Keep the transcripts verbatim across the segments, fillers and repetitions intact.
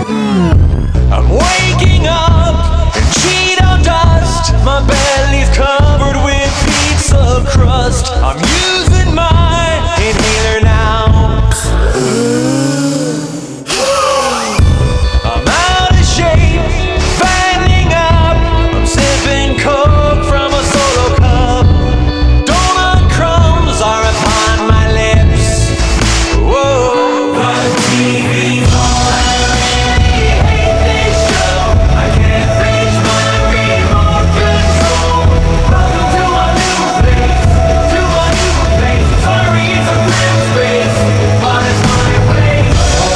I'm waking up in Cheeto dust. My belly's covered with pizza crust. I'm using my inhaler now. I'm out of shape, fattening up. I'm sipping Coke from a solo cup. Donut crumbs are upon my lips. Whoa. The T V's on. I really hate this show. I can't reach my remote control. Welcome to my new place. To my new place. Sorry, it's a cramped space, but it's my place.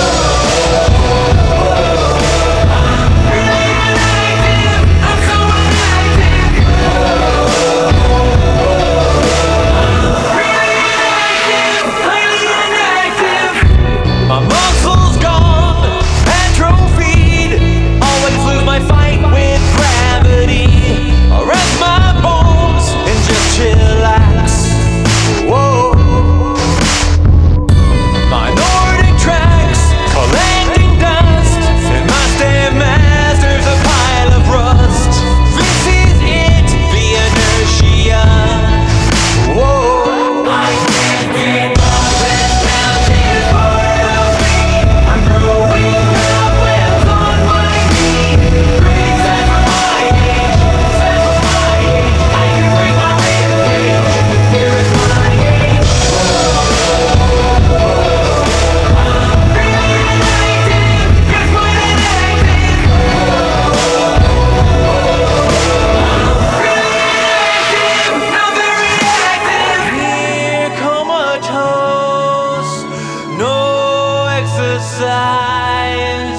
My muscles gone, atrophied. Always lose my fight with gravity. I'll rest my bones and just chillax. Whoa. My Nordic tracks collecting dust, and my Stairmaster's a pile of rust. This is it, the inertia. Whoa. I can't get up, this mountain is part of me. I'm growing up with on my knee. Pretty sad for my age, sad for my age. I can break my rib cage. Here is my age. Here comatose, no exercise.